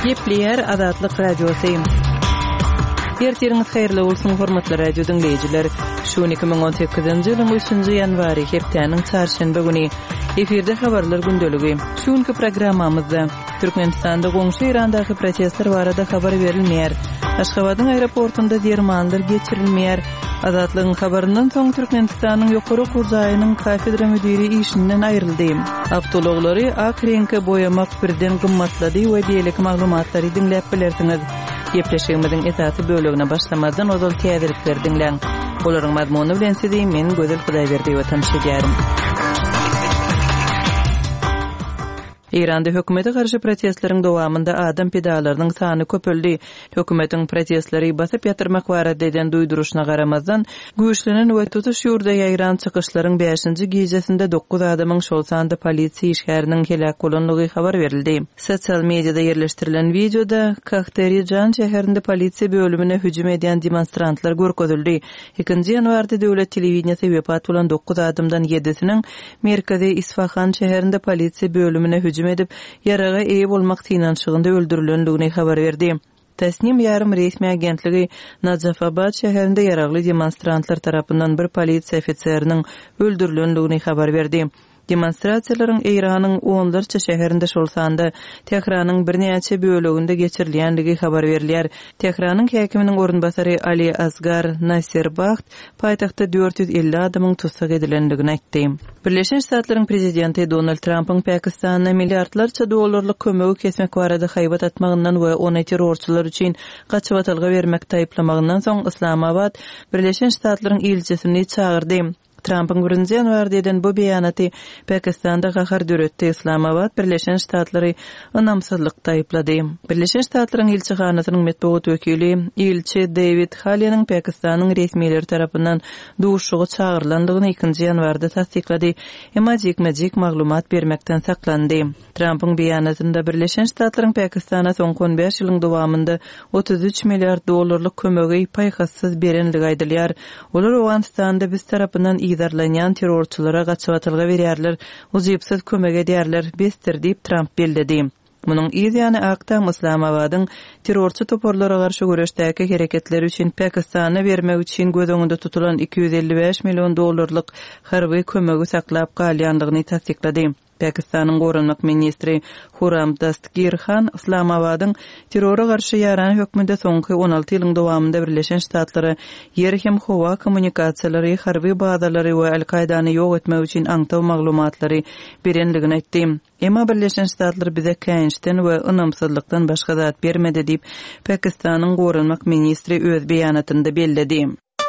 Gepleyer Azatlyk radiosu. Ertiriniz hayırlı olsun hormatly radio dinleyijiler. Şu 2018-nji ýylyň 3-nji ýanwary hepdeniň çarşamba güni efirde habarlar gündöligi. Şuňky programmamyzda Türkmenistanda goňşy Irandaky protestler barada habar berilmeýär. Aşgabatyň aeroportunda dermanlar geçirilmeýär. Azatlygyň habarynyň soň Türkmenistanyň ýokary kurjaýynyň kafedra müdiri işinden aýryldy. Awtologlary ak reňke boýamak birden gymmatlady we diýelik maglumatlary dinläp bilersiňiz. Gepleşigimiziň esasy bölegine başlamazdan ozal täzelikleri dinleň. Olaryň mazmuny bilen sizi men Gözel Hudaýberdiýew tanışdyrýarym. İranda hökümete karşı protestleriň dowamında adam pedalarynyň sany köpeldi. Hökümetiň protestleri basyp ýatyrmak barada eden duýduruşyna garamazdan güýçlenen we tutuş ýurda ýaýran çykyşlaryň 5-nji gecesinde 9 adamyň şol sanda polisiýa işgäriniň helak bolanlygy habar berildi. Sosial mediada ýerleşdirilen videoda Kahterijan şäherinde polisiýa bölümine hüjüm eden demonstrantlar görkezildi. 2-nji ýanwarda döwlet telewizionyasy wepat bolan 9 adamdan 7-siniň Merkezi Isfahan şäherinde polisiýa bölümine hüjüm edip yaraga eýip bolmak tynançygynda öldürilendigini habar berdi. Tasnim yarım resmi agentligi Najafabad şäherinde yaragly demonstrantlar tarapyndan bir polisiýa ofiserining öldürilendigini habar berdi. Demonstrasiýalaryň Iranyň 10-larça şäherinde şolsanda Tehranyň birnäçe böleginde geçirilýändigi habar berilýär. Tehranyň häkiminiň orunbasary Ali Asgar Nasirbaht paýtagtda 450 adamyň tutsak edilendigini aýtdy. Birleşen Ştatlaryň prezidenti Donald Trump'yň Pakistana milliardlarça dollarlyk kömegi kesmek barada haýbat atmagyndan we ony terrorçylar üçin gaçyp atylga bermekde aýplamagyndan soň Islamabad Birleşen Ştatlaryň elçisini çağırdy. Trump'ın 1-nji ýanwarda eden bu beýanaty Pakistanda gahar döretdi. Islamabad Birleşen Ştatlary ynamsızlykda aýplady. Birleşen Ştatlaryň elçihanasynyň medeniýet wekili elçi David Haley'niň Pakistanyň resmiýetleri tarapyndan duşugy çağırlandygyny 2-nji ýanwarda tasdiklady. Emma jekmejek maglumat bermekden saklandy. Trump'ın beýanatynda Birleşen Ştatlaryň Pakistana soňky 15 ýylyň dowamında 33 milliard dollarlyk kömegi paýhassız berenligi aýdylýar. Olar Awganistanda biz tarapyndan izarlanýan terrorçylara gaçyp atylga berýärler, uzypsyz kömek edýärler, bestir diýip Trump belledi. Munyň ýa-ni aktam Islamabadyň terrorçy toporlara garşy güreşdäki hereketleri üçin Pakistana bermek üçin göz öňünde tutulan 255 million dollarlyk harby kömegi saklap galýandygyny tasdiklady. Pakistanyň gorunmak ministri Huram Dastgir Khan Islamabadyň terrora garşy ýaran hökmünde soňky 16 ýylyň dowamında Birleşen Ştatlary ýer hem howa kommunikasiýalary, harby bazalary we Al-Qaidany ýok etmek üçin aňtaw maglumatlary berenligini aýtdy. Emma Birleşen Ştatlar bize käňişden we ynamsızlykdan başga zat bermedi diýip Pakistanyň gorunmak ministri öz beýanatynda belledi.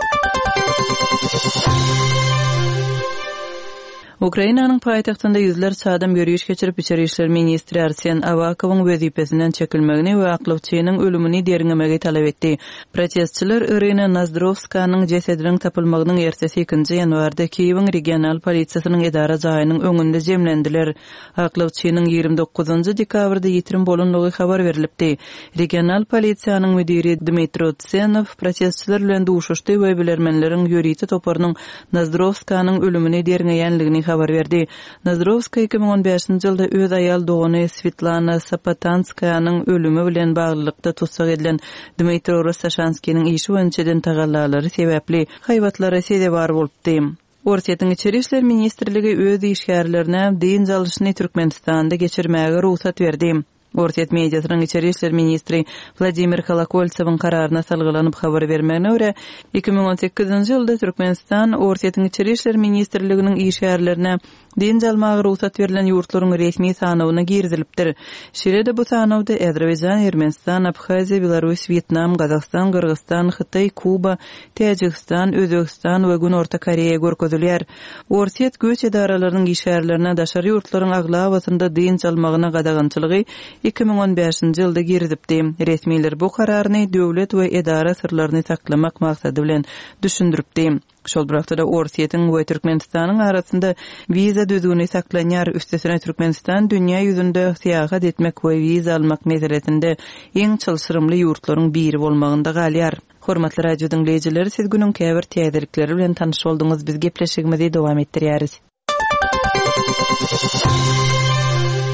Ukrainanyň paýtagtynda ýüzlerçe adam ýürüýüş geçirip içeri işler ministri Arsen Avakowyň wezipesinden çekilmegini we aklawçynyň ölümini derňemegi talap etdi. Protestçiler Irina Nazdrovskanyň jesediniň tapylmagynyň ertesi 2-nji ýanwarda Kiýewiň regional polisiýasynyň edara jaýynyň öňünde jemlendiler. Aklawçynyň 29-njy dekabrda ýetirim bolanlygy habar berilipdi. Regional polisiýanyň müdiri Dmitro Tsenov protestçiler bilen duşuşdy we bilermenleriň ýörüýti toparynyň Nazdrovskanyň ölümini derňeýänligini habar berdi. Nazdrovska 2015-nji ýylda öz aýal dogany Svetlana Sapatanskanyň ölümi bilen baglykda tutsak edilen Dmitro Rostashanskynyň işi boýunçadan tagallalary sebäpli haýbatlara sebäp bar bolupdy. Orsiýetiň içeri işler ministrligi öz işgärlerine diň jalyşyny Türkmenistanda geçirmäge ruhsat berdi. Orsiýet mediasynyň içeri işler ministri Vladimir Kolakoltsewiň kararyna salgylanyp habar bermegine görä 2018-nji ýylda Türkmenistan Orsiýetiň içeri işler ministrliginiň işgärlerine din jalmagy ruhsat berilen ýurtlaryň resmi sanawyna girdilipdir. Şeýle bu sanawda Azerbaýjan, Ermenistan, Abhaziýa, Belarus, Vietnam, Gazaqstan, Kyrgyzstan, Hytaý, Kuba, Täjikistan, Özbegistan we Gün Orta Koreýa görkezilýär. Orsiýet göç edaralarynyň işgärlerine daşary ýurtlaryň aglabatynda din jalmagyna gadagynçylygy 2015-nji ýylda girdipdi. Resmiler bu kararny döwlet we edara sirlerini saklamak maksady bilen düşündiripdi. Şol bıraktıda Orsiýetiň we Türkmenistanyň arasynda viza düzgüni saklanýar. Üstesine Türkmenistan dünýä ýüzünde seýahat etmek we viza almak meselesinde iň çylşyrymly ýurtlaryň biri bolmagynda galýar. Hormatly radio dinleyijileri, siz günüň käbir täzelikleri bilen tanyş boldyňyz. Biz gepleşigimizi dowam etdirýäris.